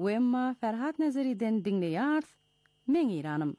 Wemma Ferhat Nazari'den dinleýär. Men İranım.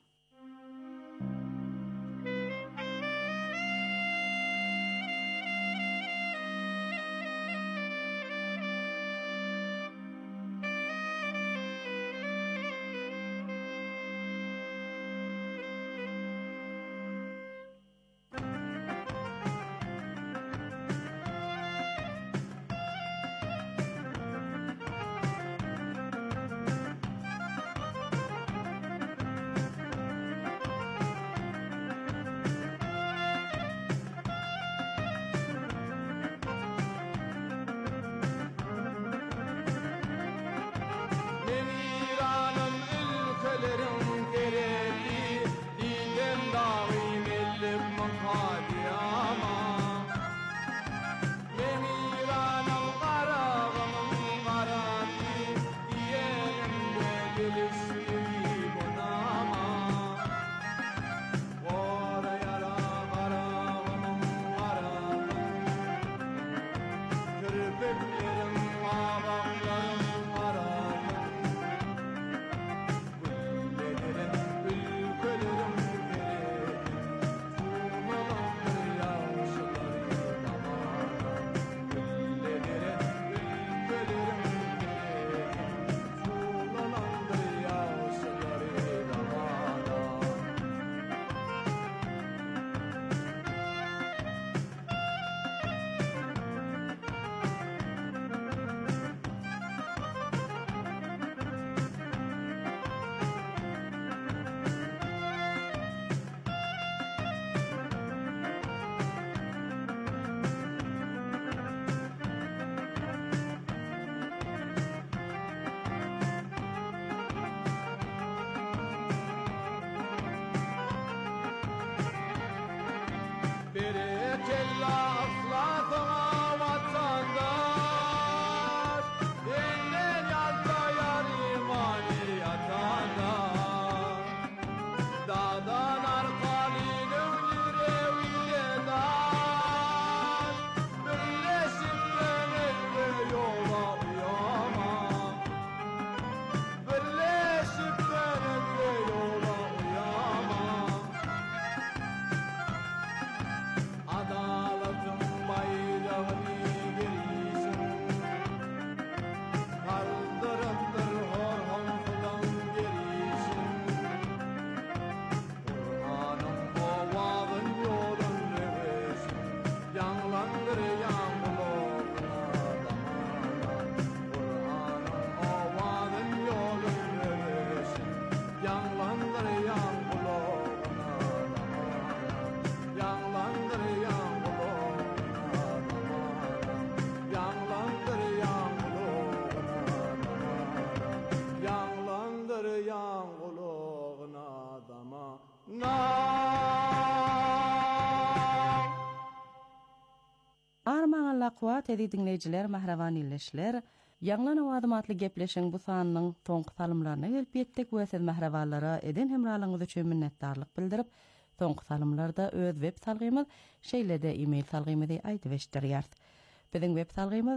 Laqwat edi dinleyijiler, mahrawan illeşler, ýanglan awadım atly gepleşiň bu sanynyň soňky salymlaryna gelip ýetdik. Bu esed mahrawanlara eden hemralygyňyz üçin minnetdarlyk bildirip, soňky salymlarda öz web salgymyz şeýlede e-mail salgymyzy aýdyp eşdirýär. Biziň web salgymyz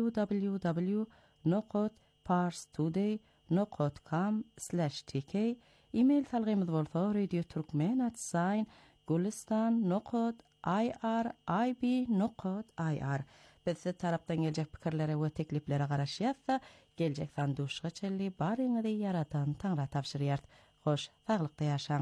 www.parstoday.com/tk. E-mail salgymyz bolsa radioturkmen@gulistan.irib.ir. Bizde tarapdan gelecek pikirlere we tekliplere garaşýarsa, gelecek sanduşga çelli baryňyzy yaratan Taňra tapşyrýar. Hoş, saglykda ýaşaň.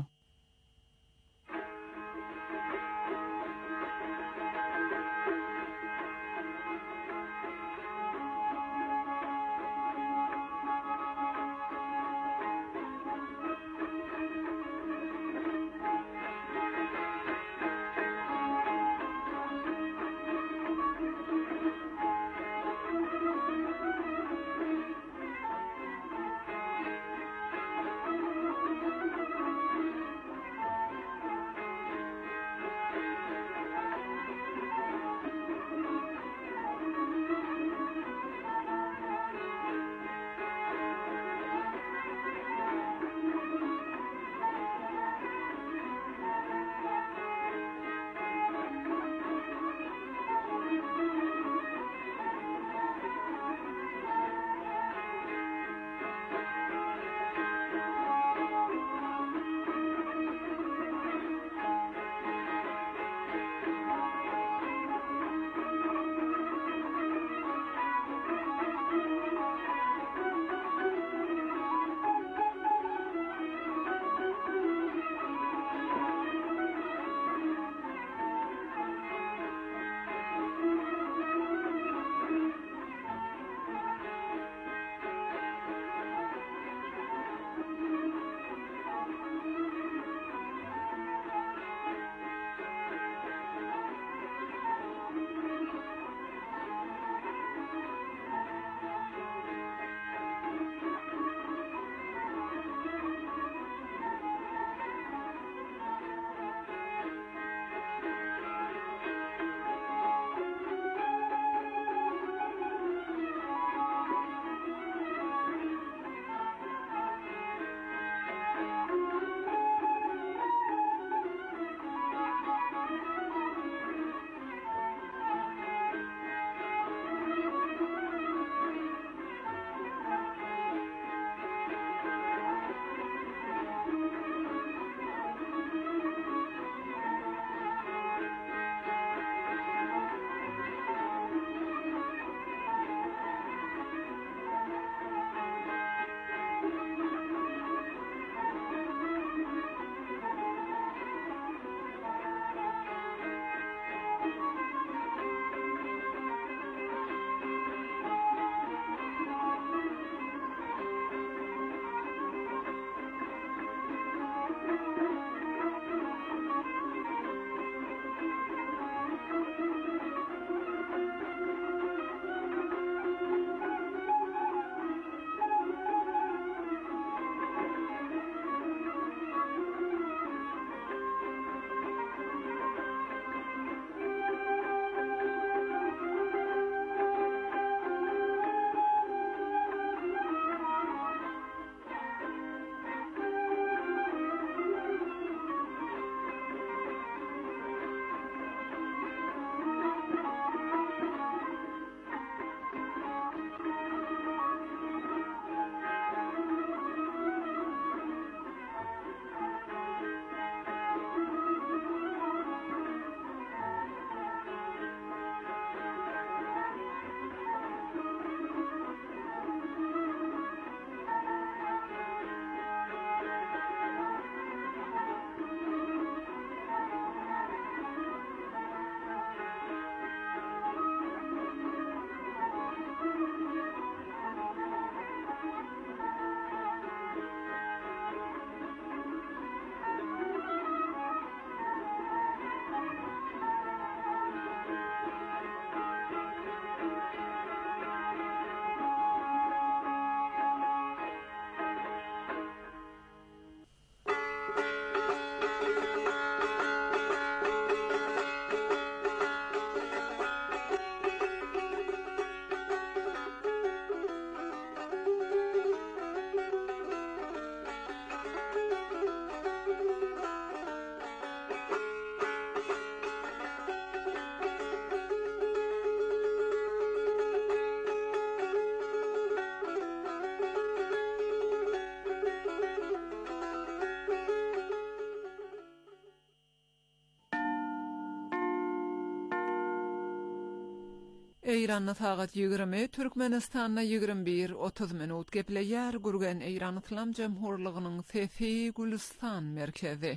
Eýranyň sagat 20, Türkmenistanyna 21, 30 minut gepleýär gurgan Eýran Islam Jemhurlygynyň Sefi Gülistan merkezi.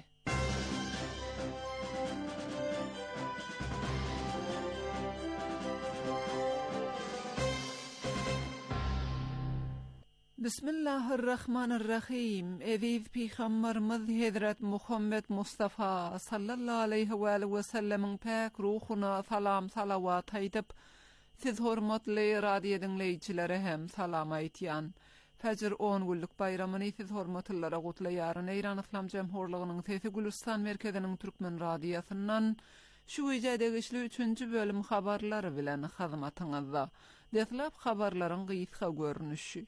Bismillahirrahmanirrahim. Eziz Peygamberimiz Hazrat Muhammed Mustafa sallallahu aleyhi ve sellemin pak ruhuna salam salavat aýdyp, siz hormatly radio dinleýiçilere hem salam aýtýan. Fajr 10 günlük bayramyny siz hormatlylara gutlaýaryn Eýran Islam Jemhurlygynyň Sefi Gülistan merkeziniň Türkmen radiosyndan şu ýerde işli 3-nji bölüm habarlary bilen hyzmatyňyzda. Deslap habarlaryň gysga görnüşi.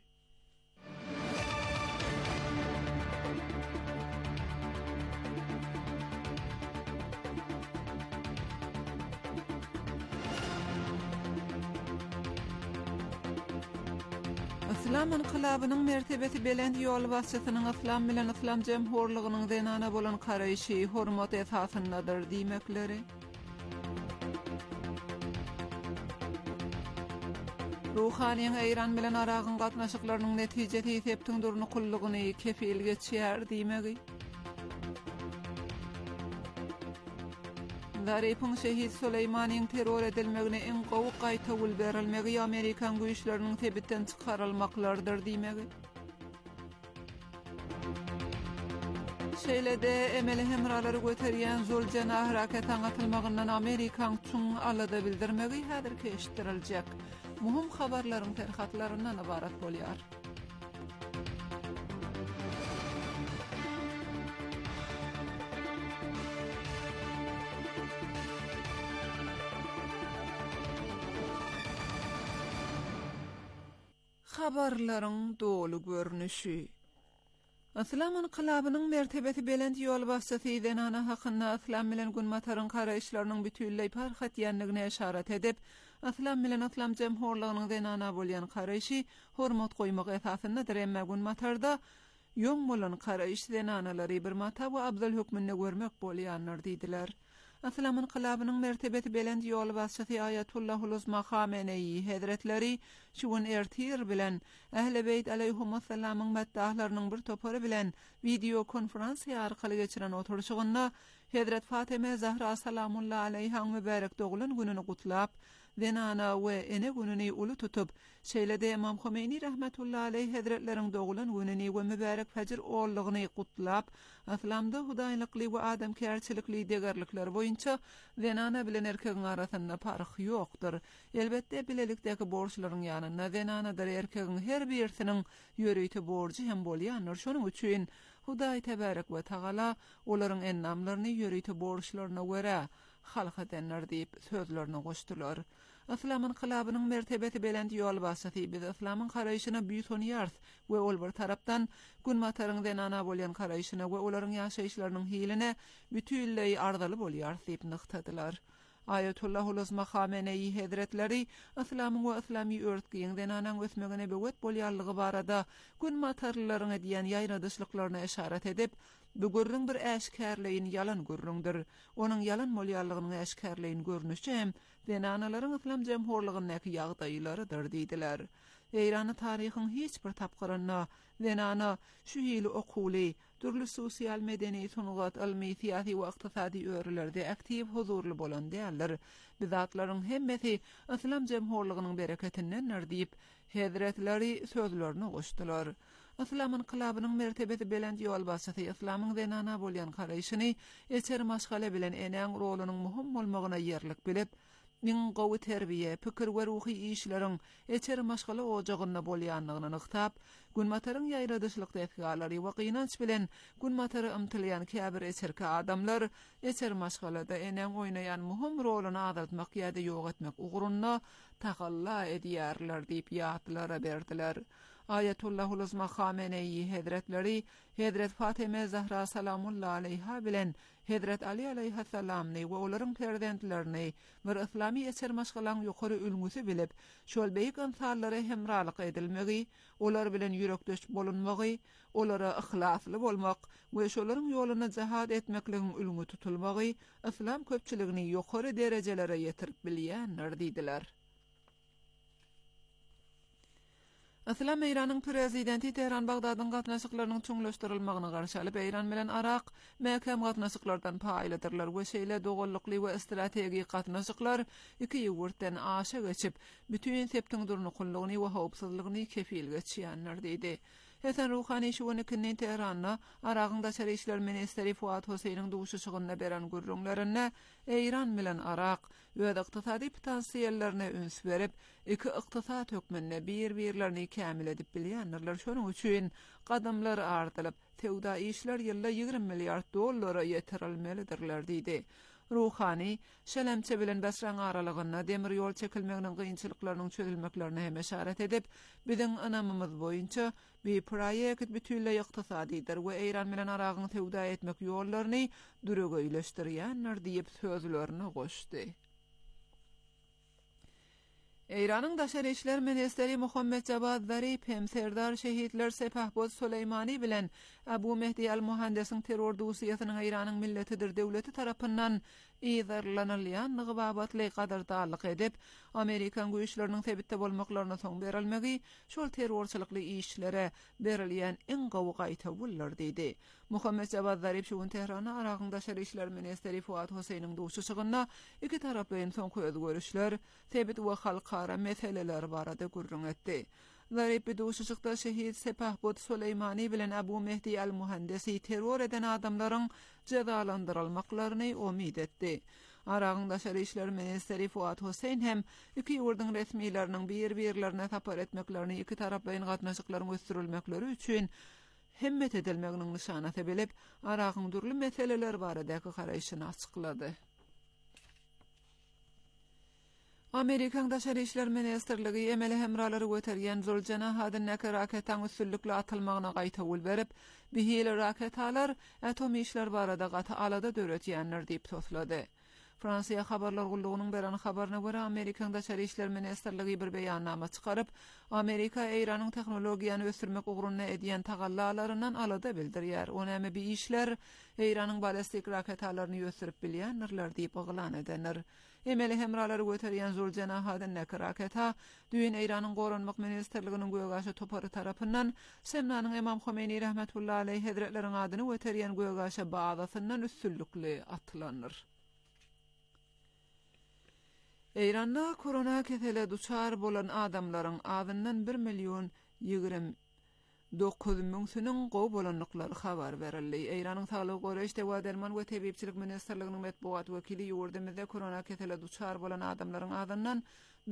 İslam inqilabynyň mertebesi belend ýol başçysynyň Islam bilen Islam Jemhurlygynyň denana bolan garaýşy hormat esasyndadyr diýmekleri. Ruhaniýeň Eýran bilen aragyň gatnaşyklarynyň netijesi septiň durny kullugyny kefil geçýär diýmegi. Zaripun şehit Süleymanyň terror edilmegine en gowy gaýtawul berilmegi Amerikan güýçleriniň tebitten çykarylmaklardyr diýmegi. Şeýlede emeli hemralary göterýän Zuljanah harakatyň atylmagyndan Amerikan çuň alada bildirmegi häzir keşdiriljek. Muhim habarlaryň terhatlaryndan ibarat bolýar. Habarlaryň dolu görnüşi. Islam inqilabynyň mertebesi belend ýol başçysy denana hakynda Islam bilen günmataryň garaýşlarynyň bütünlei parhatýanlygyna eşaret edip, Islam bilen Islam Jemhurlygynyň denana bolýan garaýşy hormat goýmak esasyndadyr, emma günmatarda ýoň bolan garaýş denanalary bir mata we abdul hukmyny görmek bolýanlar diýdiler. Islam inqilabynyň mertebesi belend ýol başçysy Ayatullahul Uzma Khamenei Hazretleri şuun ertir bilen Ähli Beyt aleyhissalamyň maddahlarynyň bir topary bilen video konferensiýa arkaly geçiren oturuşygynda Hazret Fatima Zahra salamullahi aleyha mübarek dogulun gününi gutlap, denana we ene gününi uly tutup, şeýlede Imam Khomeini rahmetullahi aleyhi hazretleriň dogulun gününi we mübarek fajr oğullygyny gutlap, Islamda hudaýlykly we adamkärçilikli degerlikler boýunça denana bilen erkegiň arasynda park ýokdur. Elbetde bilelikdäki borçlaryň ýanyna denana erkegiň her birisiniň ýöreýti borçy hem bolýandyr. Şonuň üçin Hudaý tebarek we taala olaryň ennamlaryny ýöreýti borçlaryna görä halk edenler diýip sözlerini goşdular. Islam inqilabynyň mertebesi belend ýol başçysy biz Islamyň garaýşyna büýütýär we ol bir tarapdan günmataryň denana bolýan garaýşyna we olaryň ýaşaýyşlarynyň hiline bütünlei ardaly bolýar diýip nyktadylar. Ayatullahul Uzma Khamenei Hazretleri Islamyň we islami örtgiň denanan ösmegine bewet bolýarlygy barada günmatarlaryň edýän ýaýradyşlyklaryna eşaret edip, bu gürrüň bir äşkärleýin ýalan gürrüňdir. Onuň ýalan bolýarlygyny äşkärleýin görnüşi hem denanalaryň Islam Jemhurlygynyňky ýagdaýlarydyr diýdiler. Eýrany taryhyň hiç bir tapgyrynda denana şu ýyly okuly, türlü sosial medeni sunugat, ilmi, siyasi we ykdysady öwrülerde aktiv huzurly bolan däldir. Bizatlaryň hemmesi Islam Jemhurlygynyň bereketinden diýip Hazretleri sözlerini goşdular. Islam inqilabynyň mertebesi belend ýol başçysy Islamyň denana bolýan garaýşyny eçer maşgale bilen eneň rolunyň muhim bolmagyna ýerlik bilip, min gowy terbiýe, pikir we ruhy işleriň eçer maşgala ojagyna bolýanlygyny nyktap, günmataryň ýaýradyşlyk täsirleri we gynanç bilen günmatary ymtylýan käbir eçerki adamlar eçer maşgalada eneň oýnaýan muhim roluny adatmak ýa-da ýok etmek ugrunna tagalla edýärler diýip ýatlara berdiler. Ayatullahul Uzma Khamenei Hazretleri Hazret Fatima Zahra salamullahi aleyha bilen Hazret Ali aleyhissalamny we olaryň perdentlerini bir islami eser maşgalan ýokary ülgüsü bilip, şol beýik insanlara hemralyk edilmegi, olar bilen ýürekdeş bolunmagy, olara ihlasly bolmak we şolaryň ýoluna jihad etmekligiň ülgü tutulmagy Islam köpçiligini ýokary derejelere ýetirip bilýänler diýdiler. Aslam İran'ın prezidenti Tehran Bagdad'ın gatnaşyklarynyň çuňlaşdyrylmagyna garşy alyp İran bilen Irak mäkem gatnaşyklardan paýladyrlar we şeýle dogollukly we strategik gatnaşyklar iki ýurtdan aşa geçip bütün septiň durnuqlygyny we howpsuzlygyny kefil geçýänler diýdi. Hasan Ruhani şu günü Tehran'a Arag'ın daşary işler ministeri Fuat Hoseyniň duşuşygyna beren gurrunlaryna İran bilen Arag we ykdysady potensiýallerini üns berip iki ykdysat hökmünde bir-birlerini kämil edip bilýänler. Şonuň üçin gadamlar artylyp tewda işler ýylda $20 milyard ýetirilmelidirler diýdi. Ruhani şelemçe bilen Basran aralygyna demir ýol çekilmeginiň gynçylyklarynyň çözülmeklerine hem işaret edip, biziň anamymyz boýunça bir proýekt bütünle ykdysadydyr we İran bilen Aragyň tewda etmek ýollaryny düregeýleşdirýänler diýip sözlerini goşdy. İran'ın daşary işler ministeri Muhammed Javad Zarif hem Serdar şehitler Sepahboz Süleymani bilen Abu Mehdi al-Muhandesiň terror dusýasynyň İran'yň milletidir döwleti tarapyndan ýerlenilýän babatly gadardalyk edip, Amerikan güýçleriniň sebitde bolmaklaryna soň berilmegi şol terrorçylykly işlere berilýän en gowy gaýtawullar diýdi. Muhammed Javad Zarif şu gün Tehrana Aragyň daşary işler ministeri Fuat Hoseyniň duşuşygyna iki taraplyň soň köz görüşler, sebit we halkara meseleler barada gurrun etdi. Zarif bu duşuşykda şehit Sepahboz Süleymani bilen Abu Mehdi al-Muhandesi terror eden adamlaryň cezalandyrylmaklaryny umid etdi. Aragyň daşary işler ministeri Fuat Hoseyn hem iki ýurdyň resmiýetleriniň bir-birlerine tapar etmeklerini iki taraplyň gatnaşyklaryň ösdürilmekleri üçin hemmet edilmeginiň nişanasy bilip, Aragyň durly meseleler baradaky garaýşyny açyklady. Amerikan daşary işler ministerligi emeli hemralary göterýän Zolcana hadynäki raketaň üstünlikle atylmagyna gaýtawul berip, bihili raketalar atom işler barada gaty alada döretýänler diýip toslady. Fransiýa habarlar gullugynyň beren habaryna görä Amerikan daşary işler ministerligi bir beýannama çykaryp, Amerika Iranyň tehnologiýany ösürmek ugrunna edýän tagallalaryndan alada bildirýär. Onamy bir işler Iranyň ballistik raketalaryny ösürip bilýänler diýip oglan edenler. Emeli hemralary göterýän Zolcana hadynäki raketa düýün Iranyň goranmak ministerliginiň göýgaşy topary tarapyndan Semnanyň Imam Khomeini rahmetullahi aleyh hazretleriň adyny göterýän göýgaşa bazasyndan üstünlikli atlanır. İran'da korona ketele duçar bolan adamlaryň adyndan 1.029.000 gowy bolanlyklary habar berildi. İran'yň Saglyk Goraýş we Derman we Tebipçilik ministrliginiň matbuat wekili ýurdymyzda korona ketele duçar bolan adamlaryň adyndan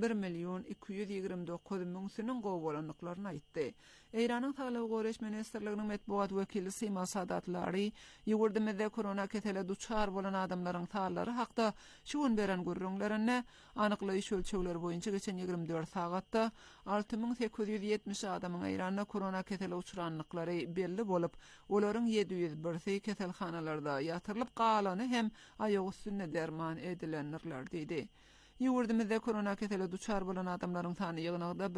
1.229.000 gowy bolanlyklaryny aýtdy. İran'yň Saglyk Goraýş ministrliginiň matbuat wekili Sima Sadatlary ýurdymyzda korona ketele duçar bolan adamlaryň sallary hakda şu gün beren gurrunlaryny anyklyş ölçegler boýunça geçen 24 sagatda 6870 adamyň İran'da korona ketele uçuranlyklary belli bolup, olaryň 701 keselhanalarda ýatyrylyp galany hem aýagy üstünde derman edilenlerler diýdi. Ýurdymyzda korona ketele duçar bolan adamlaryň sany ýygnagda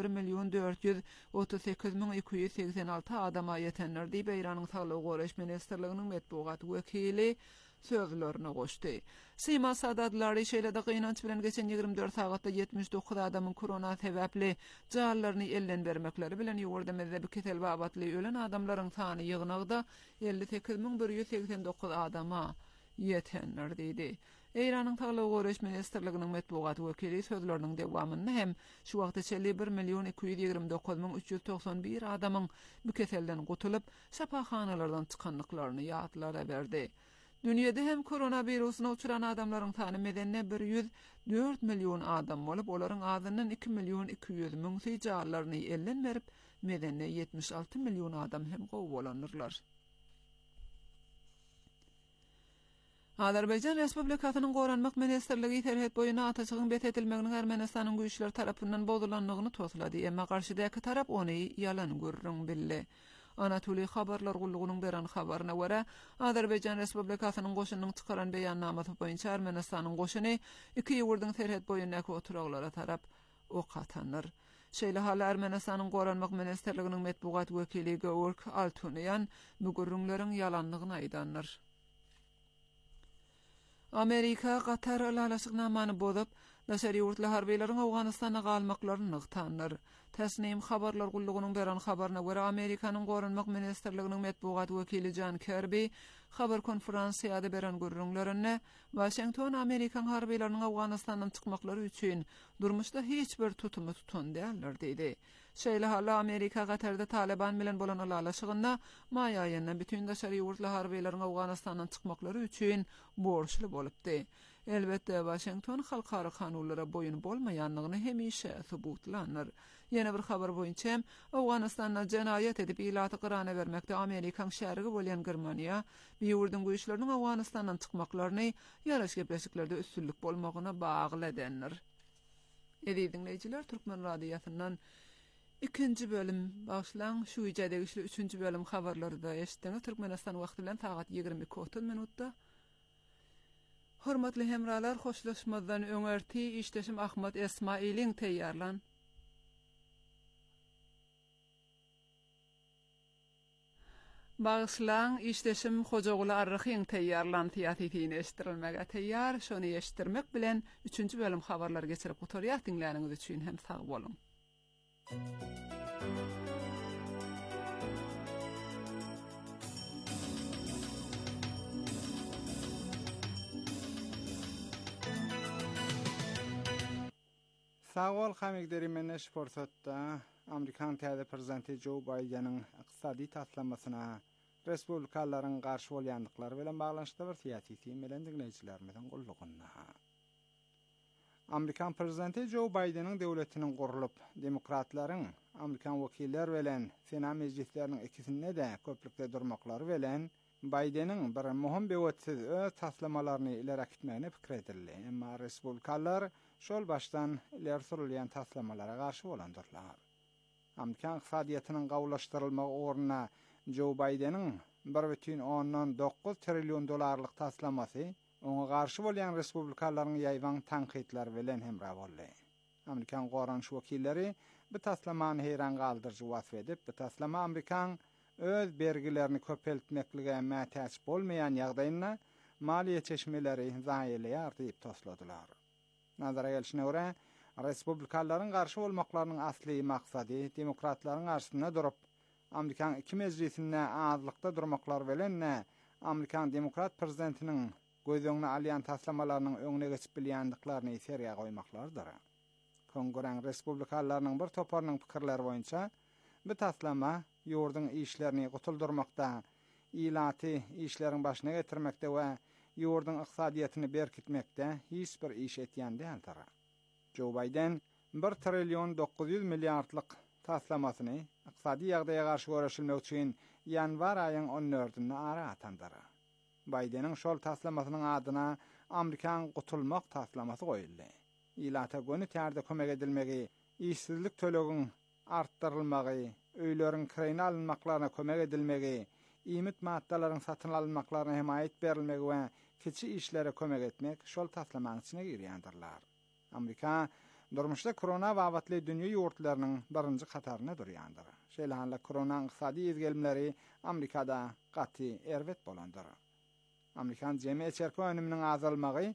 1.438.286 adama ýetenler diýip İran'yň Saglyk Goraýş ministrliginiň matbuat wekili sözlerini goşdy. Sima Sadatlary şeýle-de gynanç bilen geçen 24 sagatda 79 adamyň korona sebäpli jallaryny elden bermekleri bilen ýurdymyzda bu ketel babatly ölen adamlaryň sany ýygnagda 58.189 adama ýetenler diýdi. İran'yň Saglyk Goraýş ministrliginiň matbuat wekili sözleriniň dewamyny hem şu wagtda 1.229.391 adamyň bu keselden gutulup şapahanalardan çykanlyklaryny ýatlara berdi. Dünýede hem koronawirusyna uçuran adamlaryň sany medenne 104 milyon adam bolup, olaryň adyndan 2.200.000 jallaryny elden berip, medenne 76 milyon adam hem gowy bolanyrlar. Azerbaýjan Respublikasynyň Goranmak Ministerligi terhet boýuna ataçygyň bet edilmeginiň Ermenistanyň güýçleri tarapyndan bozulanlygyny toslady, emma garşydaky tarap ony ýalan görüň bildi. Anatoli habarlar gullugynyň beren habaryna görä, Azerbaýjan Respublikasynyň goşunyň çykaran beýannamasy boýunça Ermenistanyň goşuny iki ýurdyň terhet boýundaky oturaglara tarap ok atanlar. Şeýle hala Ermenistanyň Goranmak Ministerliginiň matbuat wekili Georg Altunyan bu gurrunlaryň ýalanlygyny aýdanlar. Amerika Qatar alaşygnamany bozup, Daşary ýurtly harbylaryň Awganystana galmaklaryny ygtanlar. Täsnim habarlar gullugynyň beran habaryna görä Amerikanyň Gorunmak Ministrliginiň medbugat wekili John Kirby habar konferensiýada beran görüňlerine Washington Amerikan harbylarynyň Awganystandan çykmaklary üçin durmuşda hiç bir tutumy tutan däller diýdi. Şeýle hala Amerika Gatarda Taliban bilen bolan alalaşygynda may aýynda bütün daşary ýurtly harbylaryň Awganystandan çykmaklary üçin borçly bolupdy. Elbette Washington halkara kanunlara boyun bolmaýanlygyny hemişe subutlanır. Yine bir habar boýunça Awganystanda jenaýat edip ilaty qyrana bermekde Amerikan şärigi bolan Germaniýa ýurdun güýçleriniň Awganystandan çykmaklaryny ýaraş gepleşiklerde üstünlük bolmagyna bagly edenler. Dinleyijiler, Türkmen radiosynyň ikinci bölüm başlan şu ýerdäki 3-nji bölüm habarlary da eşitdiňiz. Türkmenistan wagty bilen saat 22:30 minutda. Hormatly hemralar, hoşlaşmadan öňerti işdeşim Ahmet Esmailiň teýýarlan. Bağışlan işdeşim Hojaguly Arryhyň teýýarlan tiýatini eşitdirilmege teýýar. Şonu eşitdirmek bilen 3-nji bölüm habarlar geçirip oturýar. Dinläniňiz üçin hem sag bolun. Sağol hamigderi meneş forsatda Amerikan täze prezidenti Joe Biden'in iqtisadi taslamasyna respublikalaryň garşy bolýandyklary bilen baglanşykda bir siýasy bilen dinleýijilerimiň gullugyna. Amerikan prezidenti Joe Biden'in döwletiniň gurulup, demokratlaryň Amerikan wekiller bilen Senat mejlisleriniň ikisinde de köplükde durmaklary bilen Biden'in bir muhim bewetsiz öz taslamalaryny ileri gitmegine pikir edildi. Emma respublikalar şol baştan ileri sürülýän taslamalara garşy bolandyrlar. Amerikan iqtisadiýatynyň gawlaşdyrylmagy orna Joe Biden'in 1,9 trillion dolarlyk taslamasy oňa garşy bolýan respublikalaryň ýaýwan tankitler bilen hemra boldy. Amerikan goranç wekilleri bu taslamany heýran galdyrjy wasf edip, bu taslama Amerikan öz bergilerini köpeltmeklige mätäç bolmayan ýagdaýynda maliýe çeşmeleri zaýylaýar diýip tosladylar. Nazara gelişine göre respublikalaryň garşy bolmaklarynyň asly maksady demokratlaryň garşysyna durup Amerikan iki meclisinde azlykda durmaklary bilen Amerikan demokrat prezidentiniň gözüňe alýan taslamalarynyň öňüne geçip bilýändiklaryny seriýa goýmaklardyr. Kongreň respublikalarynyň bir toparynyň pikirleri boýunça bu taslama ýurdun işlerini gutuldurmakda, ilaty işleriň başyna getirmekde we ýurdun iqtisadiýatyny berkitmekde hiç bir iş etýän däldir. Joe Biden 1 trillion 900 milliardlyk taslamasyny iqtisadi ýagdaýa garşy görüşilmek üçin ýanwar aýynyň 14-nde ara atandyr. Bidenin şol taslamasynyň adyna Amerikan gutulmak taslamasy goýuldy. Ilata göni tärde kömek edilmegi, işsizlik töleginiň artdyrylmagy, öýleriň kireni alınmaklaryna kömek edilmegi, iýmit maddalaryň satyn alınmaklaryna himayet berilmegi we kiçi işlere kömek etmek şol taslamanyň içine girýändirler. Amerika durmuşda korona wagtly dünýä ýurtlarynyň birinji kataryna durýandyr. Şeýle korona iqtisadi izgelimleri Amerikada gaty erwet bolandyr. Amerikan jemgyýet çerki önüminiň azalmagy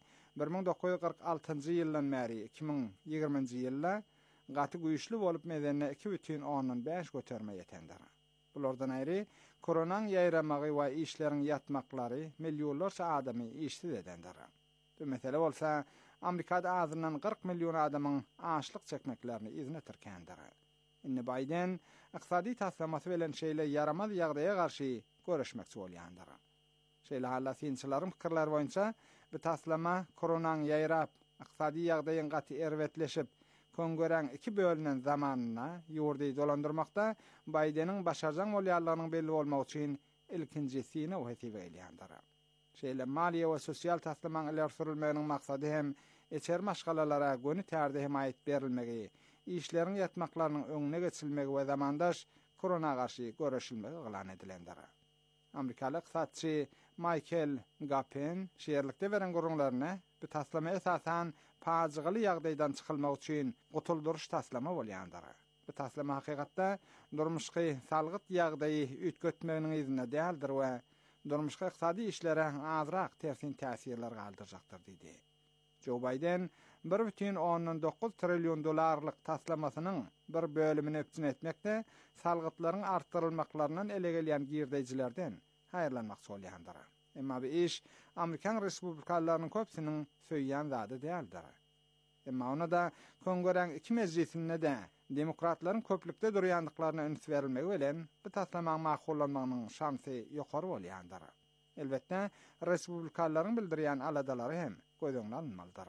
1946-njy ýyldan bäri 2020-njy ýylda gaty güýçli bolup medenine 2,5 göterme ýetendir. Bulardan aýry koronaň ýaýramagy we işleriň ýatmaklary millionlarça adamy işsiz edendir. Bu mesele bolsa Amerikada azyndan 40 milyon adamyň açlyk çekmeklerini izne türkendir. Inni Biden iqtisadi taslamasy bilen şeýle yaramaz ýagdaýa garşy görüşmekçi bolýandyr. Şeýle hala synçylaryň pikirleri boýunça bu taslama koronaň ýaýrap, iqtisadi ýagdaýyň gaty erwetleşip, Kongreň iki bölünen zamanyna ýurdy dolandyrmakda Bidenin başarjak bolýanlygynyň belli bolmagy üçin ilkinjisini wehtibe edýändir. Şeýle maliýe we sosial taslamaň ileri sürilmeginiň maksady hem eçer maşgalalara göni tärde himayet berilmegi, işleriň ýatmaklarynyň öňüne geçilmegi we zamandaş korona garşy görüşilmegi gılan edilendir. Amerikalı iqtisadçy Michael Gapen şeýerlikde beren gurulmalarına bu taslama esasan pajygaly ýagdaýdan çykylmak üçin gutulduruş taslama bolýandyr. Bu taslama hakykatda durmuşky salgyt ýagdaýy ütgetmeginiň izine däldir we durmuşky iqtisadi işlere azrak tersin täsirler galdyrjakdyr diýdi. Joe Biden $1,9 trilyon taslamasynyň bir bölümini öpçün etmekde salgytlaryň artdyrylmaklaryndan ele gelýän girdejçilerden haýyrlanmak bolýandyr. Emma bu iş Amerikan respublikalarynyň köpsiniň söýýän zady däldir. Emma ona da Kongress iki meclisinde de demokratlaryň köplükde durýandyklaryna üns berilmegi bilen bu taslamaň makullanmagynyň şansy ýokary bolýandyr. Elbetde respublikalaryň bildirýän aladalary hem gözüňe alınmalydyr.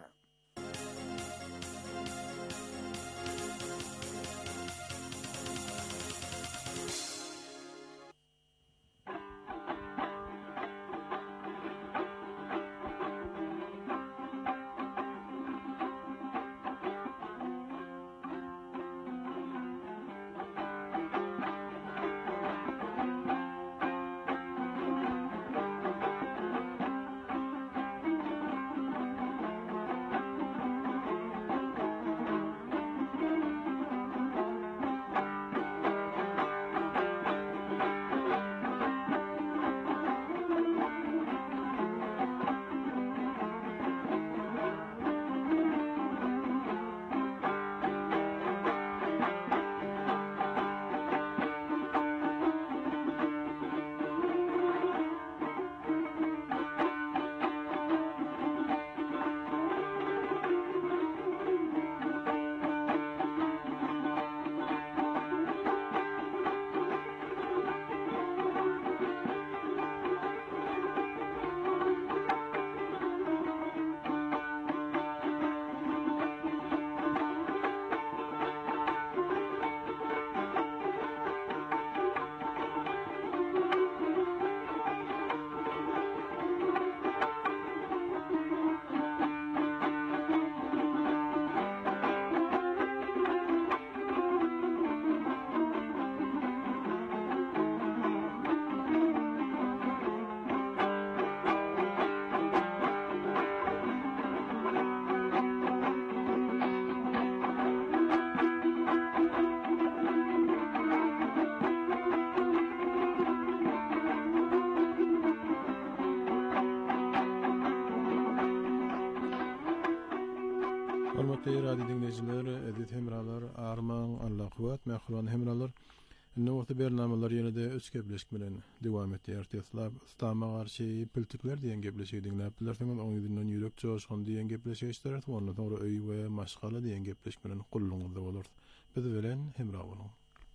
Hormatly radio dinleyijiler, edit hemralar, arman, Allah kuwat, mähruran hemralar. Indi wagty bernamalar ýene-de öz gepleşik bilen dowam etýär. İslama garşy politikler diýen gepleşik dinläp bilersiňiz, oňyňdan ýürek joşgun diýen gepleşik işler, ondan soňra öý we maşgala diýen gepleşik bilen gulluňyzda bolar. Biz bilen hemra boluň.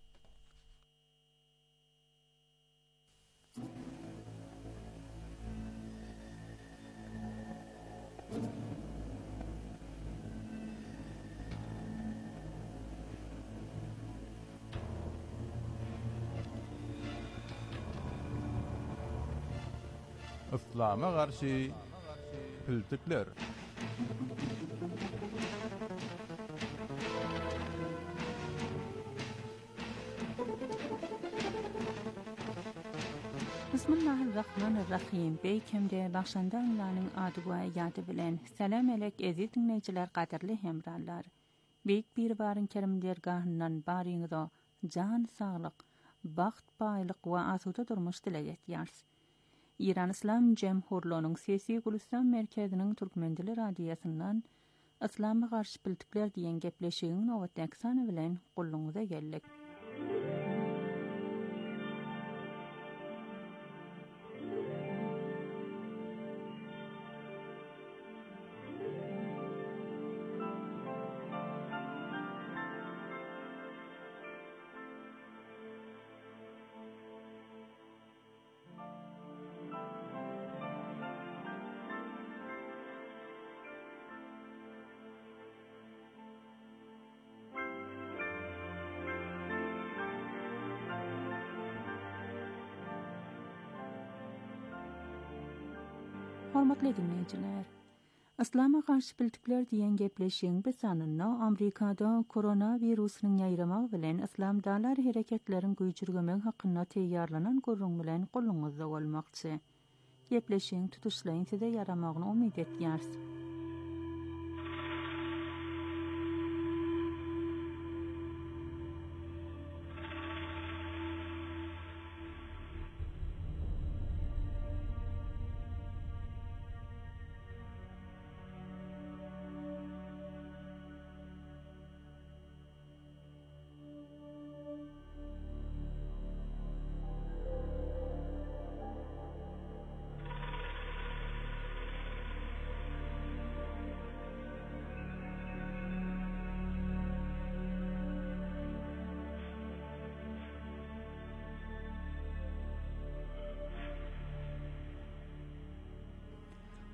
İslama garşy politikler. Bismillahirrahmanirrahim. Beýkemde başlandanlaryň ady we ýady bilen salam elek eziz dinleýijiler, gaderli hemrallar. Beýik bir baryn kerim dergahyndan baryňyza jan saglyk, baxt, baýlyk we asuda durmuş dileýär. İran İslam Cemhurluğu'nun Sesi Gulistan Merkezinin Türkmendili Radiyasından İslam'a karşı politikler diyen gepleşiğin novatdaksany bilen gulluňyza geldik. Hormatly dinleyijiler, İslama karşı politikler diyen gepleşiň bir sanyna Amerikada koronawirusynyň ýaýramagy bilen islam dağlar hereketleriň güýjürgemek hakynda teýýarlanan gurrun bilen gulluňyzda bolmakçy. Gepleşiň tutuşlaryň size yaramagyny umyt etýärs.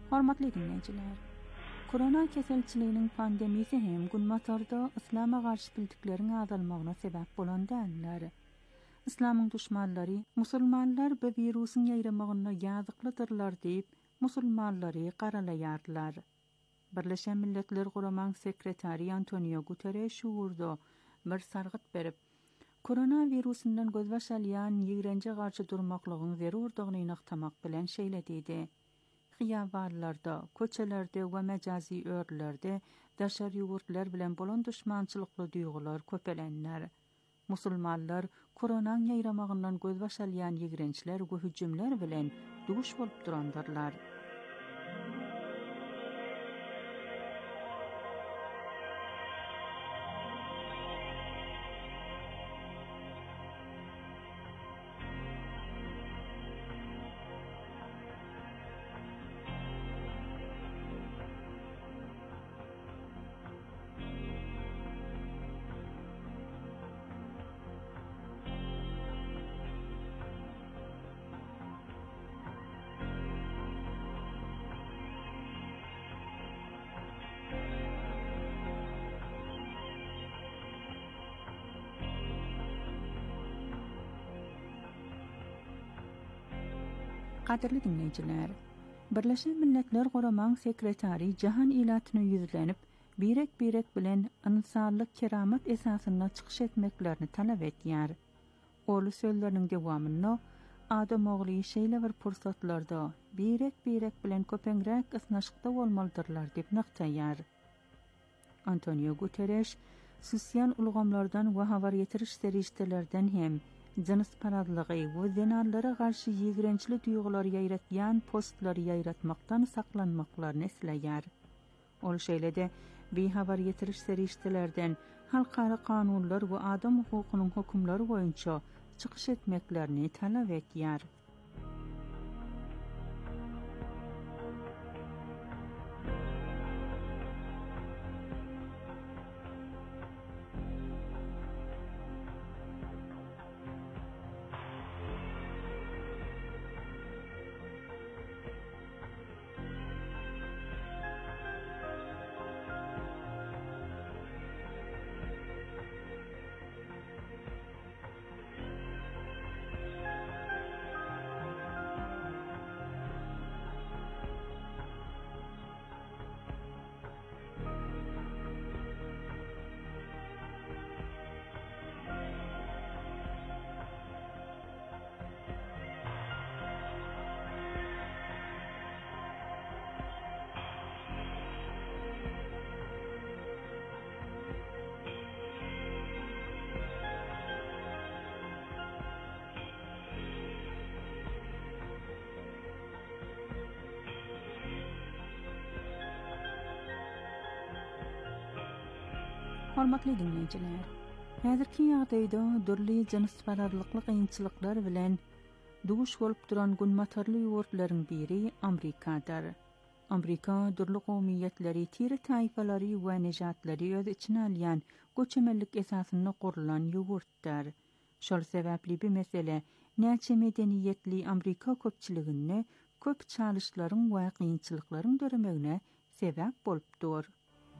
Hormatly dinleyijiler, korona keselçiliğinin pandemisi hem Gunmatarda İslam'a garşy bildikleriň azalmagyna sebäp bolan däller. İslamyň düşmanlary musulmanlar bu virusyň ýaýramagyna ýazyklydyrlar diýip musulmanlary garalaýarlar. Birleşen Milletler Guramaň sekretary Antonio Guterres şuurda bir sargyt berip, koronavirusundan gözbaşalýan ýigrenje garşy durmaklygyň zerurdygyny ýnyktamak bilen şeýledidi. Xiyaballarda, köçelerde we mejazi örlerde daşar ýugurtlar bilen bolan düşmançylykly duýgular köpelenler. Musulmanlar koronaň ýaýramagyndan gözbaşalýan ýigrençler we hüjümler bilen duş bolup durandarlar. Qadirli dinleyijiler, Birleşen Milletler Guramaň sekretary jahan ilatyny ýüzlenip, birek bilen insanylyk keramet esasyna çykyş etmeklerini talap etýär. Ol sözleriniň dewamyny adam ogly şeýle bir pursatlarda birek bilen köpeňrek ysnaşykda bolmalydyrlar diýip nyktaýar. Antonio Guterres sosial ulgamlardan we habar ýetiriş serişdelerden hem jins paradlygy we zenarlara garşy ýigrençli duýgular ýaýratýan postlary ýaýratmakdan saklanmaklaryny esleýär. Ol şeýlede bir habar ýetiriş serişdelerden halkara kanunlar we adam hukukynyň hökümleri boýunça çykyş etmeklerini talap etýär. Hormatly dinleyijiler, häzirki ýagdaýda dürli jinspararlykly kynçylyklar bilen duş bolup duran gunmatarly ýurtlaryň biri Amerikadyr. Amerika dürli gowmiýetleri, tiri taýfalary we nejatlary öz içine alýan göçemellik esasyna gurulan ýurtdyr. Şol sebäpli bir mesele näçe medeniýetli Amerika köpçiligine köp çalyşlaryň we kynçylyklaryň döremegine sebäp bolupdyr.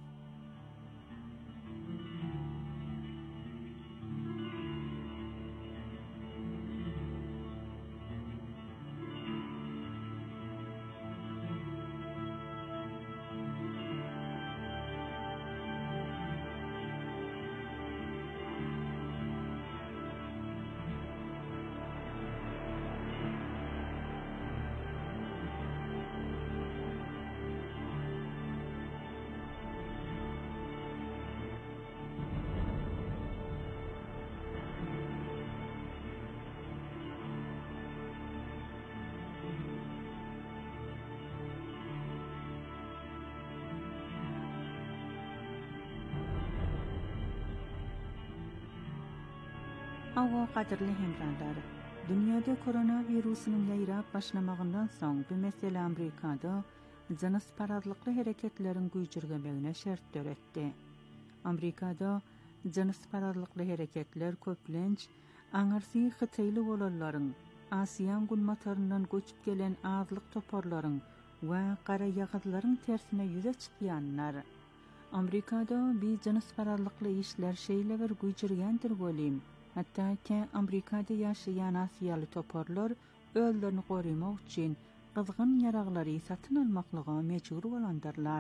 Awa qadirli hemranlar, dünyada koronavirusynyň ýaýrap başlamagyndan soň bu mesele Amerikada jins paradlykly hereketleriň güýjürgemegine şert töretdi. Amerikada jins paradlykly hereketler köplenç aňarsy hytaýly bolanlaryň, Asiýan gunmataryndan göçüp gelen azlyk toparlaryň we qara ýagydlaryň tersine ýüze çykýanlar. Amerikada bir jins bararlykly işler şeýle bir güýjürgendir bolim. Hatta ki Amerikada ýaşaýan asiýaly toporlar öllerini gorymak üçin gyzgyn ýaraglary satyn almaklyga mejbur bolandylar.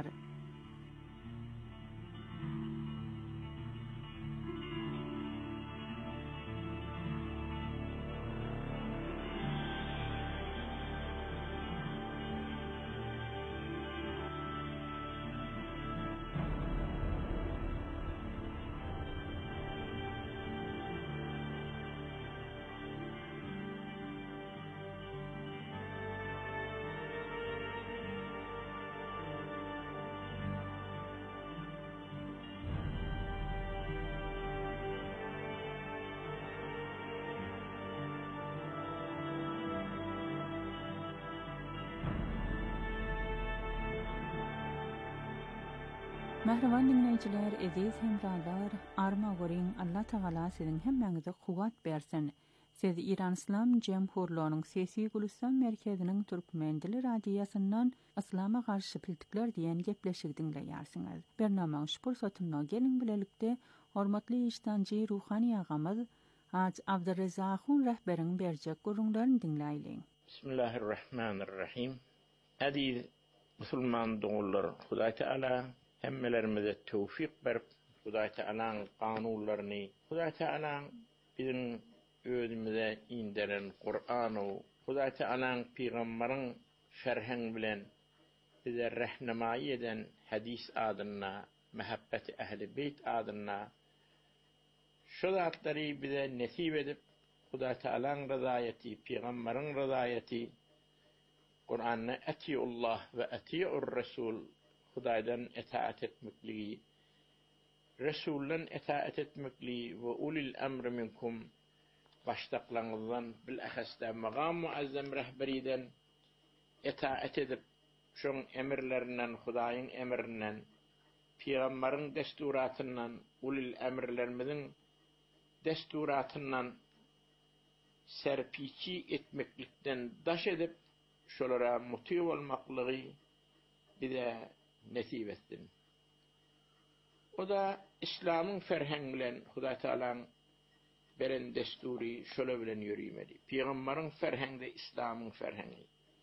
Mehriban dinleyijiler, eziz hemralar, arma gorin Allah Taala sizin hemmeňize kuwat bersin. Siz İran İslam Cemhurluğunyň Sesi Gulistan merkeziniň Türkmen dili radiýasyndan Islama garşy piltikler diýen gepleşik dinleýärsiňiz. Bernamaň şu pursatynda gelin bilelikde hormatly işdanjy ruhani agamyz Hacı Abdurrezzakyn rehberiň berjek gurulmaryny dinleýilen. Bismillahirrahmanirrahim. Aziz musulman doňullar, Hudaý Taala hemmelerimize tevfik berip, Hudaý Taala'nın kanunlaryny, Hudaý Taala'nın bizim özümüze inderen Kur'an-ı, Hudaý Taala'nın peýgamberiň şerhen bilen bize rehnemaý eden hadis adyna, mehabbeti ehli beyt adyna şu zatlary bize nesip edip, Hudaý Taala'nın rızaýaty, peýgamberiň rızaýaty, Kur'an'a etiullah ve etiur Resul, Hudaýdan itaat etmekligi, Resul'den itaat etmekli ve ulil emri minkum baştaklaňyzdan bil ahasta maqam muazzam rehberiden itaat edip şoň emirlerinden, Hudaýyň emrinden, peýgamberiň desturatyndan, ulil emirlerimiziň desturatyndan serpiçi etmeklikden daş edip şolara muti bolmaklygy bize nesip etsin. O da İslam'ın ferheng bilen Hudaý Taala'nın beren desturi şöyle bilen ýürümedi. Peýgamberiň ferhengde İslam'ın ferhengi.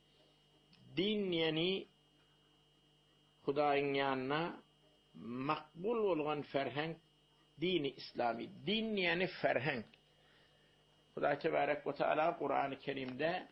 Din yani Hudaýyň ýanyna makbul bolgan ferheng dini İslami. Din yani ferheng. Hudaý Tebarek ve Teala Kur'an-ı Kerim'de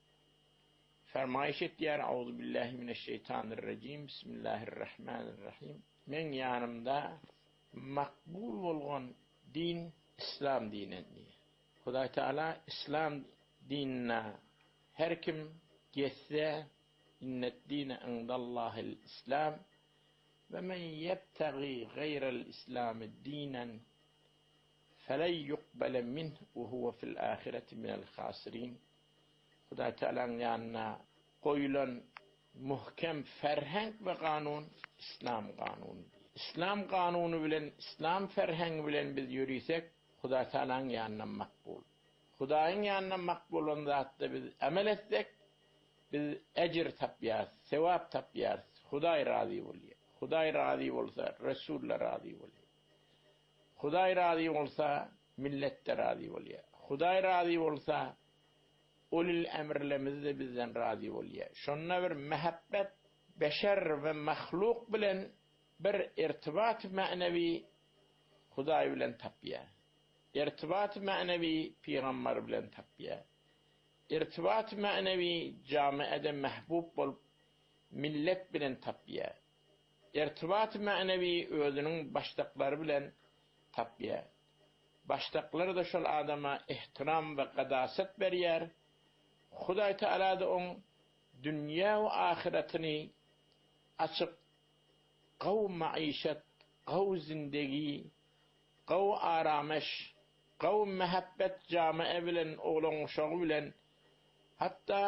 fermayiş etdiler. Euzubillahimineşşeytanirracim. Bismillahirrahmanirrahim. Men ýanymda makbul bolgan din İslam dini. Hudaý Taala İslam dinine her kim geçse innet dine indallahil İslam ve men yebtagi gayra'l İslam dinen felen yuqbal minhu ve huve fil ahireti minel khasirin. Hudaý Taala'nın ýanyna goýulan muhkem ferheng ve kanun İslam kanuny. İslam kanuny bilen, İslam ferhengi bilen biz ýürüsek, Hudaý Taala'nın ýanyna makbul. Hudaýyň ýanyna makbul olan zatda biz amel etsek, biz ejir tapýar, sevap tapýar. Hudaý razy bolýar. Hudaý razy bolsa, Resul razy bolýar. Hudaý razy bolsa, millet de razy bolýar. Hudaý razy bolsa, ulil emirlerimiz de bizden razy bolýar. Şonna bir mehabbet beşer ve mahluk bilen bir irtibat ma'nevi Hudaý bilen tapýar. İrtibat ma'nevi peýgamber bilen tapýar. İrtibat ma'nevi jami'ede mahbub bolup millet bilen tapýar. İrtibat ma'nevi özüniň başdaklary bilen tapýar. Başdaklar da şol adama ihtiram ve gadasat berýär. Hudaý Taala da on dünýä we ahiretini açyk gaw maişet, gaw zindegi, gaw arameş, gaw mehabbet jami'e bilen oglan uşagy bilen hatta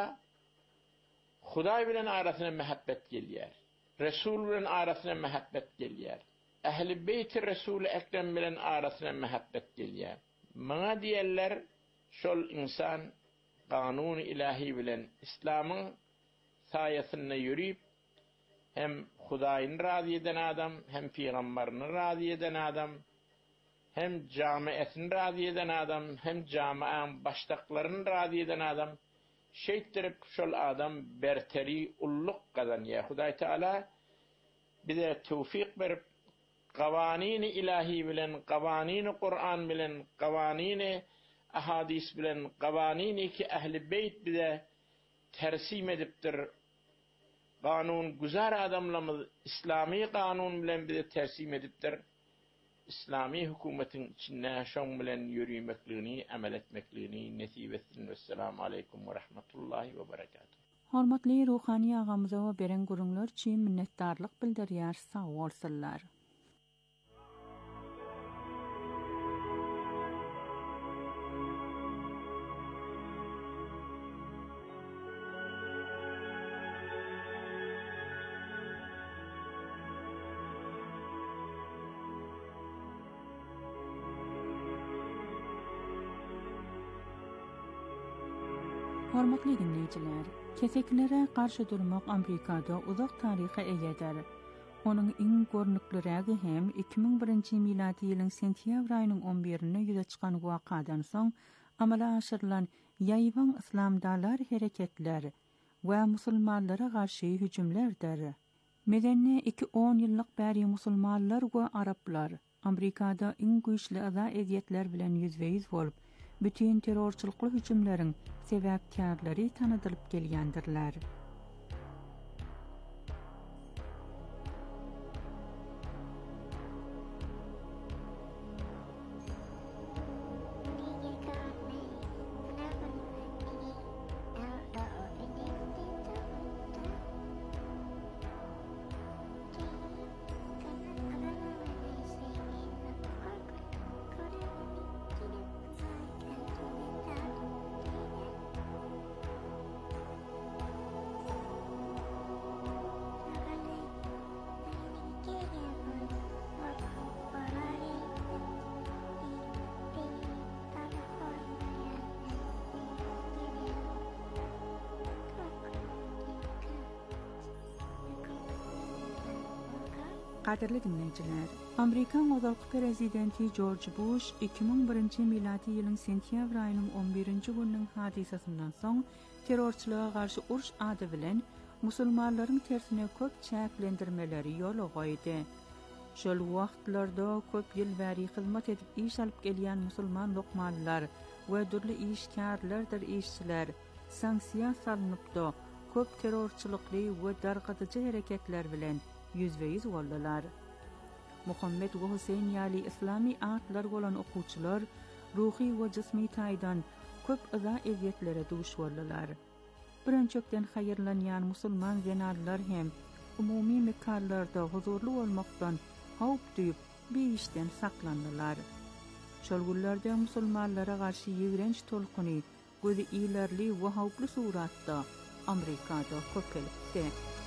Hudaý bilen arasyna mehabbet gelýär. Resul bilen arasyna mehabbet gelýär. Ehli beýt Resul Ekrem bilen arasyna mehabbet gelýär. Maňa diýerler şol insan kanun ilahi bilen İslam'ın sayesinde yürüyüp hem Hudaýyny razı eden adam, hem Peýgamberini razı eden adam, hem camiatini razı eden adam, hem camianın baştaklaryny razı eden adam, şeýtirip şol adam berteri ulluk kazanýar. Hudaý Teala bize tevfik berip qawanini ilahi bilen, qawanini Kur'an bilen, qawanini ahadis bilen, qawanini ki ehli beyt bize tersim edipdir. Kanun güzar adamlarımız İslami kanun bilen bize tersim edipdir. İslami hükümetin içinde şon bilen yürümekliğini, amel etmekliğini nesip etsin. Vesselamu aleykum ve rahmetullahi ve berekatuhu. Hormatly ruhani agamyza we beren gurullar üçin minnetdarlyk bildirýär, sag bolsunlar. Hormatly dinleýijiler, keseklere karşı durmak Amerikada uzak tarihe eýeder. Onuň iň görnüklirägi hem 2001-nji miladi ýylyň sentýabr aýynyň 11-ine ýüze çykan wakadan soň amala aşyrylan ýaýwan islamdalar hereketler we musulmanlara garşy hüjümlerdir. Medenne 2-10 ýyllyk bäri musulmanlar we araplar Amerikada iň güýçli aza eziýetler bilen ýüzbeýiz bolup, bütün terrorçylykly hüjümleriň sebäpkärleri tanadylyp gelýändirler. Qadirli dinleyijiler, Amerikan ozalky prezidenti George Bush 2001-nji miladi ýylyň sentýabr aýynyň 11-nji günüň hadisasinden soň terrorçylyga garşy uruş ady bilen musulmanlaryň tersine köp çäklendirmeleri ýola goýdy. Şol wagtlarda köp ýyl bäri hyzmat edip iş alyp gelýän musulman lokmanlar we durly işgärlerdir işçiler sanksiýa salynıpdy. Köp terrorçylykly we dargatyjy hereketler bilen yüzbeyiz boldular. Muhammed we Husayn ýaly islami atlar bolan okuwçylar ruhy we jismi taýdan köp aza eziyetlere duş boldular. Birinçokden haýyrlanýan musulman zenarlar hem umumy mekanlarda huzurly bolmakdan hawp duýup beýişden saklandylar. Şol günlerde musulmanlara garşy ýigrenç tolkuny gözi ilerli we hawply suratda Amerikada köpelipdi.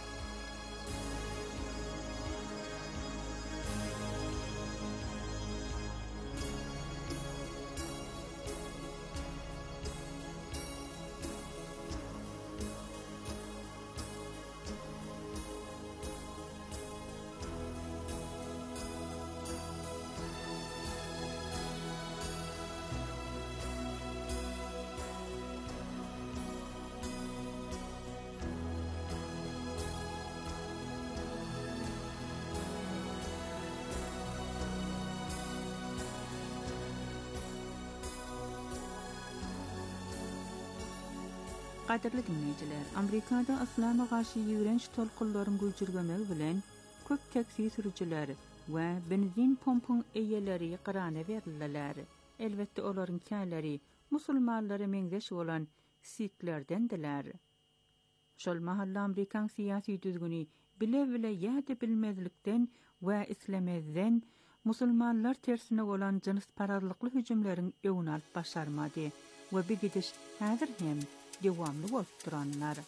Qadirli dinleyijiler, Amerikada islama garşy ýigrenç tolkunlaryň güýçürgemi bilen köp taksi sürüjiler we benzin pompyň eýeleri gyrana berildiler. Elbetde olaryň käleri musulmanlary meňzeş bolan siklerdendiler. Şol mahalla Amerikan siýasy düzgüni bile ýa-da bilmezlikden we islemezden musulmanlar tersine bolan jins parazlykly hüjümleriň öwüni alyp başarmady we bir gidiş häzir hem dewamly bolup duranlar.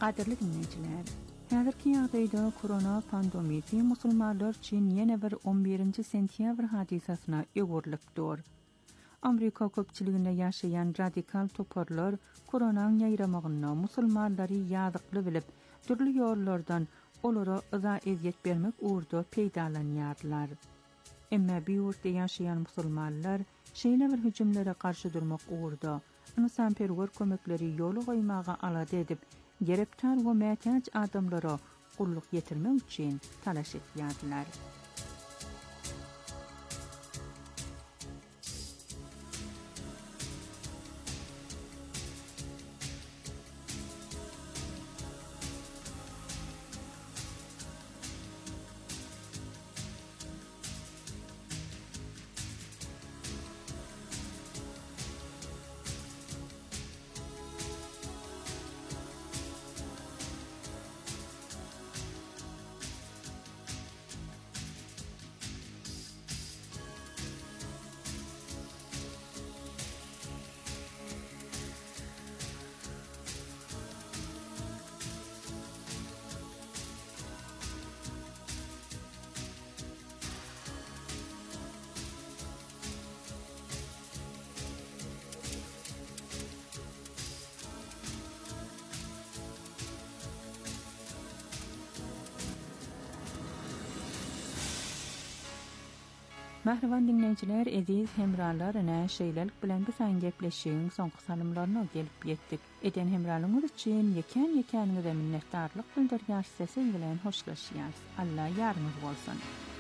Qadirli dinleyiciler, häzirki ýagdaýda korona pandemiyasy musulmanlar üçin ýene bir 11 sentýabr hadisasyna öwürlükdir. Amerika köpçiliginde ýaşaýan radikal toparlar koronanyň ýaýramagyna musulmanlary ýazykly bilip, türli ýollardan olara ıza eziyet bermek uğurda peýdalanýarlar. Emma bu ýurtda ýaşaýan musulmanlar şeýle bir hüjümlere garşy durmak uğurda insanperwer kömekleri ýoly goýmaga alady edip, gereptar we mätäç adamlara gulluk ýetirmek üçin talaş etýärler. Mahravan dinleyiciler, eziz hemralar, şeýlelik bilen bilen gepleşýän soňky salymlaryna gelip ýetdik. Eden hemralyňyz üçin ýeken-ýekeniňize minnetdarlyk bildirýär, sesiň bilen hoşlaşýar. Allah ýarymyz bolsun.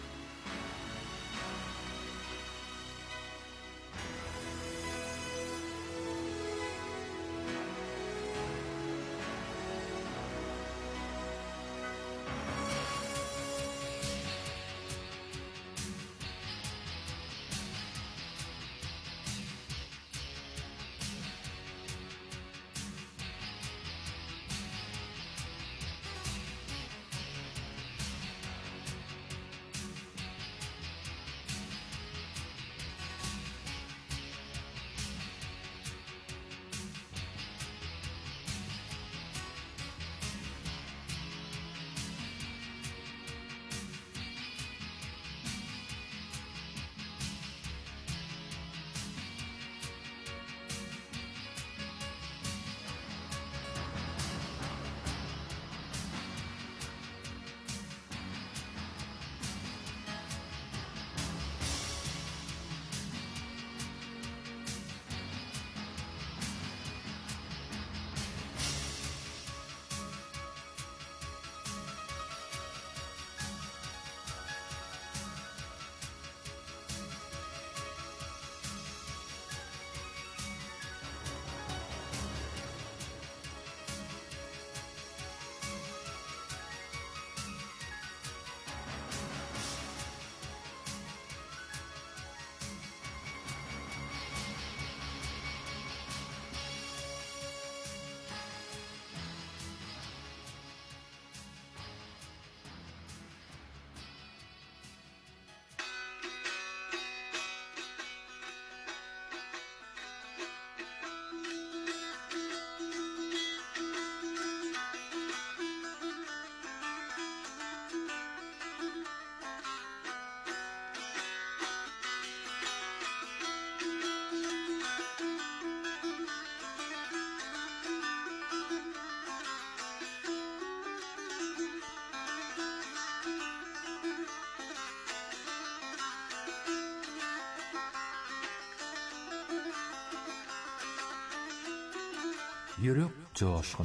Yürek coşkunu.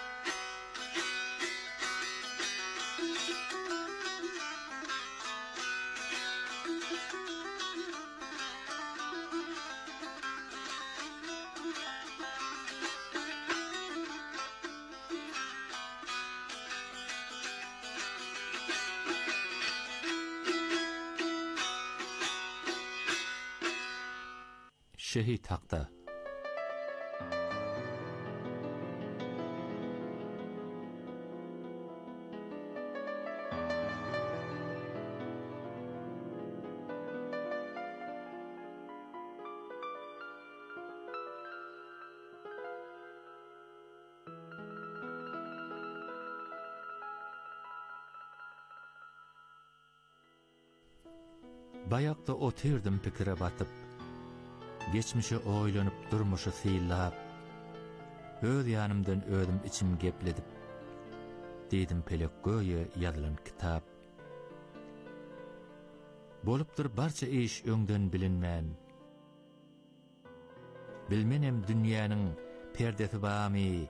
Şehit hakta. Bayaqda otirdim pikire batıp, geçmişe oylanyp durmuşy syýlap, öz ýanymdan özüm içim gepledip, dedim pelek göýe ýazylan kitap. Bolupdyr barça iş öňden bilinmän. Bilmenem dünýäniň perdesi bamy,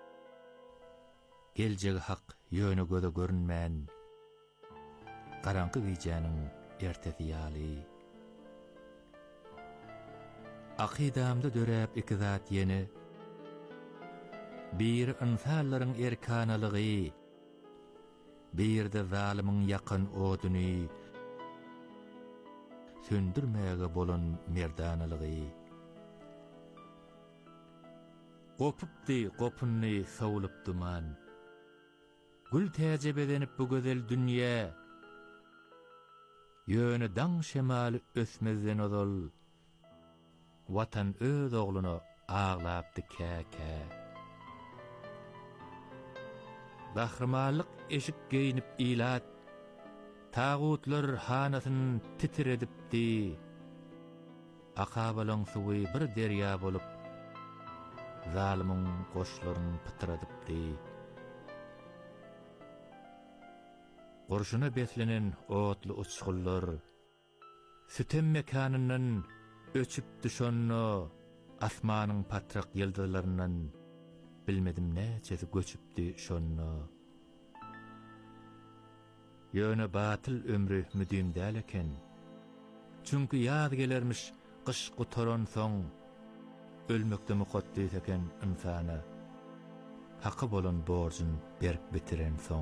geljegi hak ýöne göze görünmän. Garanky wiýanyň ertesi ýaly. Akidamda döräp iki zat ýene. Bir insanlaryň erkanalygy, bir de zalymyň ýakyn oduny söndürmäge bolan merdanalygy. Gopupdy gopunny sowlup duman. Gül täzebedenip bu gözel dünýä ýöne daň şemaly ösmezden ozal. Watan öz ogluny ağlapdy käkä. Bahrimanlyk eşik geýinip ilat, tağutlar hanasyn titredipdi. Akabalyň suwy bir derýa bolup, zalymyň goşlaryny pytradypdy. Gorşuna beslenen otly uçgullar, sütem mekanyndan öçüp düşönno, asmanyň patrak ýyldızlaryndan bilmedim näçesi göçüpdi şonno. Ýöne batyl ömrü müdüm däl eken. Çünkü ýad gelermiş gyş gutaran soň, ölmekde mukaddes eken insana, haqqy bolan borjyn berip bitiren soň.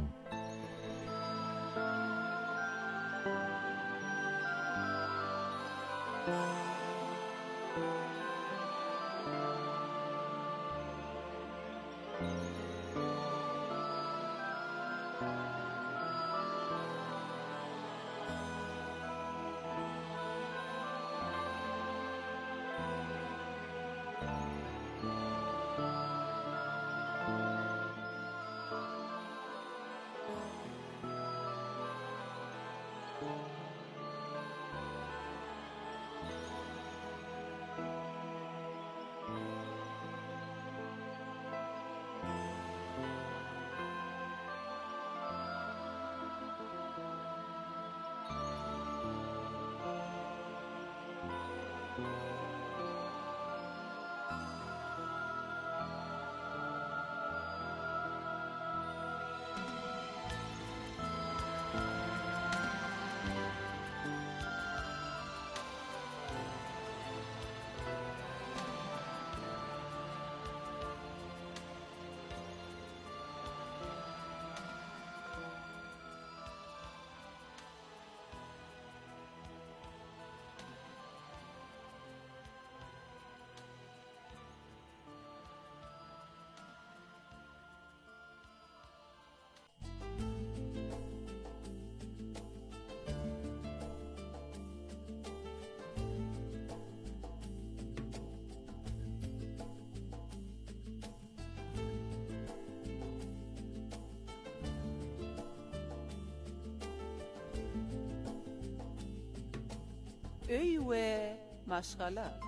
Öy we maşgala.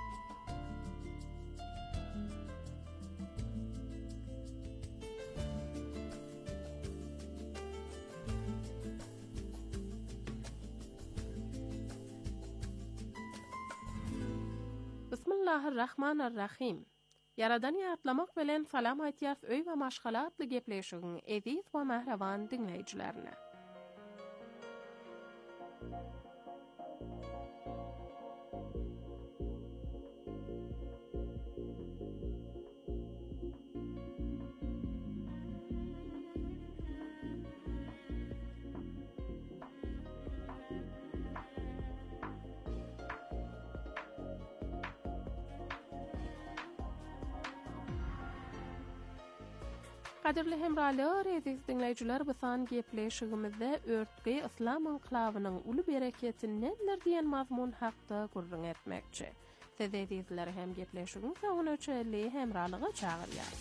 Bismillahirrahmanirrahim. Yaradan ýatlamak bilen salam aýtýas öý we maşgala atly gepleşigiň eziz we mähraban dinleýijilerine. Kadirli hemralar, eziz dinleyijiler, bu san gepleşigimizde örtgü islam enklawynyň uly bereketi neler diýen mazmun hakda gurrun etmekçi. Siz ezizler hem gepleşigiň soňuna çelli hemralyga çagyrýar.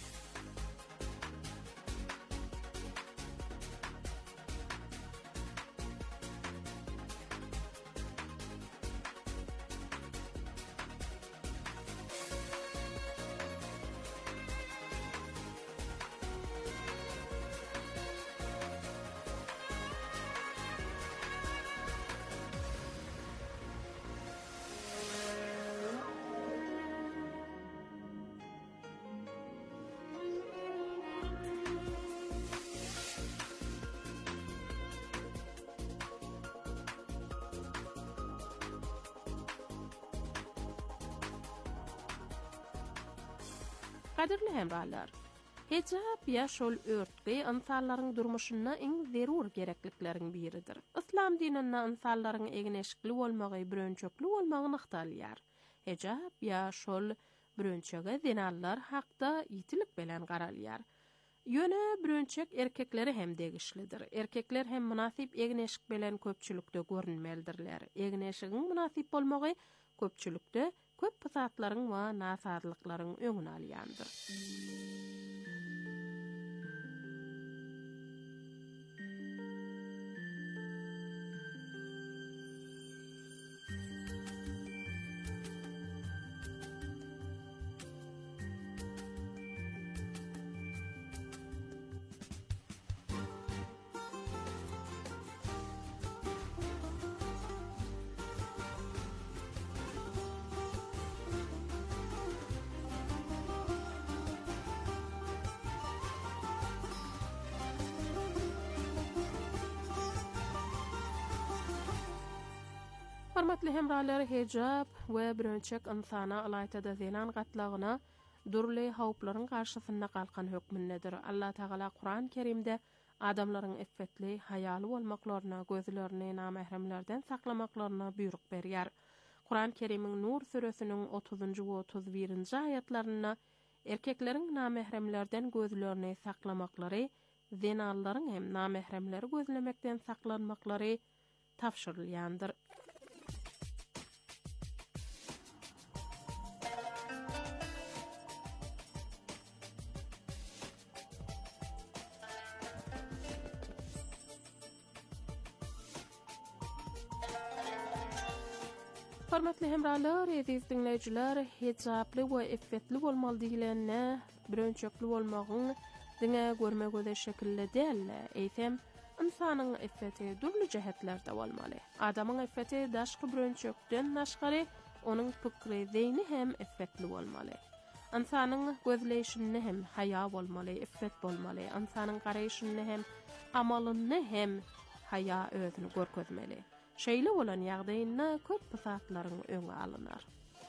Qadirli hemralar, hijab ya şol örtgi insanlaryň durmuşyna iň zerur gerekliklerin biridir. İslam dininde insanlaryň egneşikli bolmagy, brönçökli bolmagy ykdalýar. Hijab ya şol brönçege dinallar hakda ýitilik bilen garalýar. Ýöne brönçek erkekleri hem degişlidir. Erkekler hem münasip egneşik bilen köpçülükde görünmelidirler. Egneşigiň münasip bolmagy köpçülükde köp pysatlaryň we nasarlyklaryň öňüne alýandyr. Hormatly hemralar, hijab we brönçek insana alaytada zenan gatlagyna durly hawplaryň garşysynda galkan hökmündedir. Allah Taala Kur'an-ı Kerimde adamlaryň iffetli, hayaly bolmaklaryna, gözlerini namehremlerden saklamaklaryna buyruk berýär. Kur'an-ı Kerimiň Nur suresiniň 30-njy we 31-nji ayatlaryna erkekleriň namehremlerden gözlerini saklamaklary, zenallaryň hem namehremleri gözlemekden saklanmaklary tapşyrylýandyr. Hormatly hemralar, aziz dinleyijiler, hijably we iffetli bolmaly diýilende brönçekli bolmagyň diňe görme göze şekilde däl, eýsem insanyň iffeti durly jehetlerde bolmaly. Adamyň iffeti daşky brönçekden naşgary, onuň pikri, zeyni hem iffetli bolmaly. Insanyň gözleýişini hem haya bolmaly, iffet bolmaly. Insanyň garaýşyny hem amalyny hem haya özüni görkezmeli. Şeýle bolan ýagdaýynda köp pysatlaryň öňe alynar.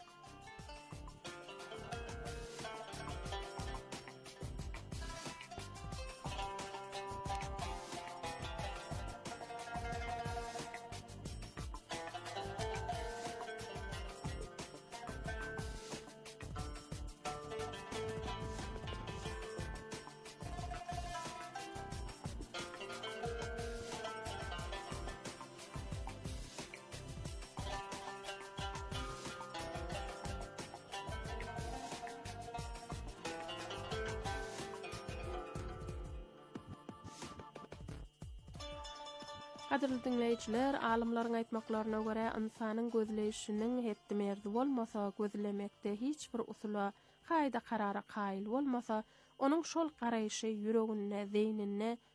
Qadirli dinleyijiler, alimlaryň aýtmaklaryna görä insanyň gözleýişiniň hetdi merdi bolmasa, gözlemekde hiç bir usula, gaýda karara gaýyl bolmasa, onuň şol garaýşy ýüregine, zeýnine